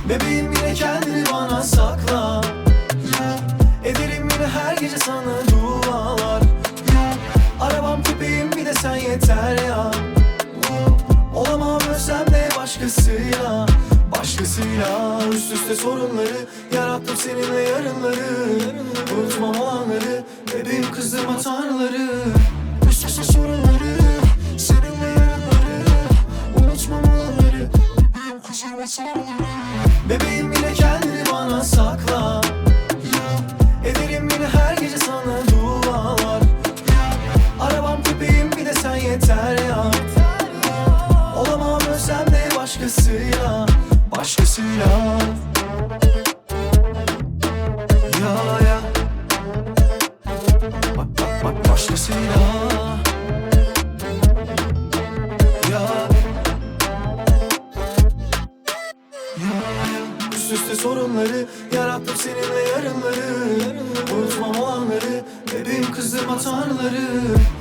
Bebeğim yine kendini bana sakla. Ederim yine her gece sana dualar. Arabam köpeğim bir de sen yeter ya. Olamam ölsem de başkasıyla. Başkasıyla üst üste sorunları yarattım seninle yarınları. Unutmam olanları, bebeğim kızdırma tanrıları. Üst üste sorunları seninle yarınları. Unutmam olanları, bebeğim kızdırma tanrıları. Bebeğim yine kendini bana sakla. Ederim yine her gece sana dualar. Arabam köpeğim bir de sen yeter ya. Olamam ölsem de başkasıyla. Başkasıyla. Ya ya. Bak başkasıyla. Ya. Üst üste sorunları yarattım seninle yarınları. Unutmam olanları, bebeğim kızdırma tanrıları.